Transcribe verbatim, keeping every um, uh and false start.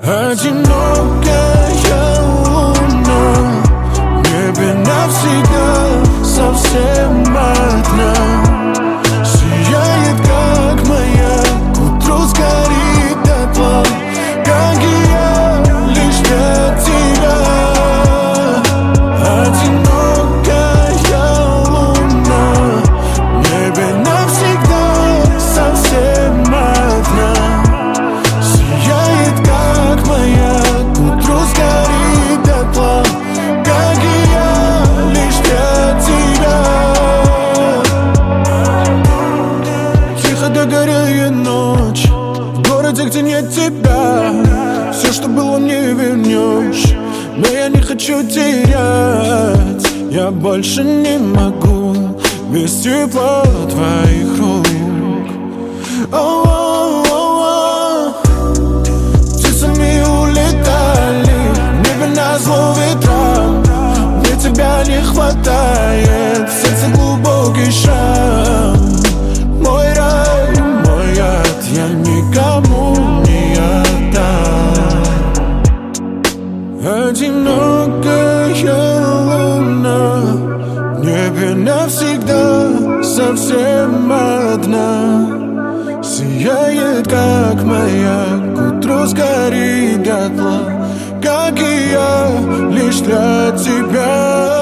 Одинокая луна в небе навсегда, совсем одна. Сияет, как маяк, к утру сгорит дотла, как и я, лишь для тебя. Одинокая луна в небе навсегда, совсем одна. Сияет, как маяк, к утру сгорит дотла, как и я, лишь для тебя. Тихо догоряет ночь в городе, где нет тебя. Все, что было, не вернешь, но я не хочу терять. Я больше не могу без тепла твоих рук. О-о-о-о. Птицами улетали в небе назло ветрам. Мне тебя не хватает, в сердце глубокий шрам. Мой рай, мой ад, я никому не отдам. Одинокая луна в небе навсегда, совсем одна. Сияет, как маяк, к утру сгорит дотла, как и я, лишь для тебя.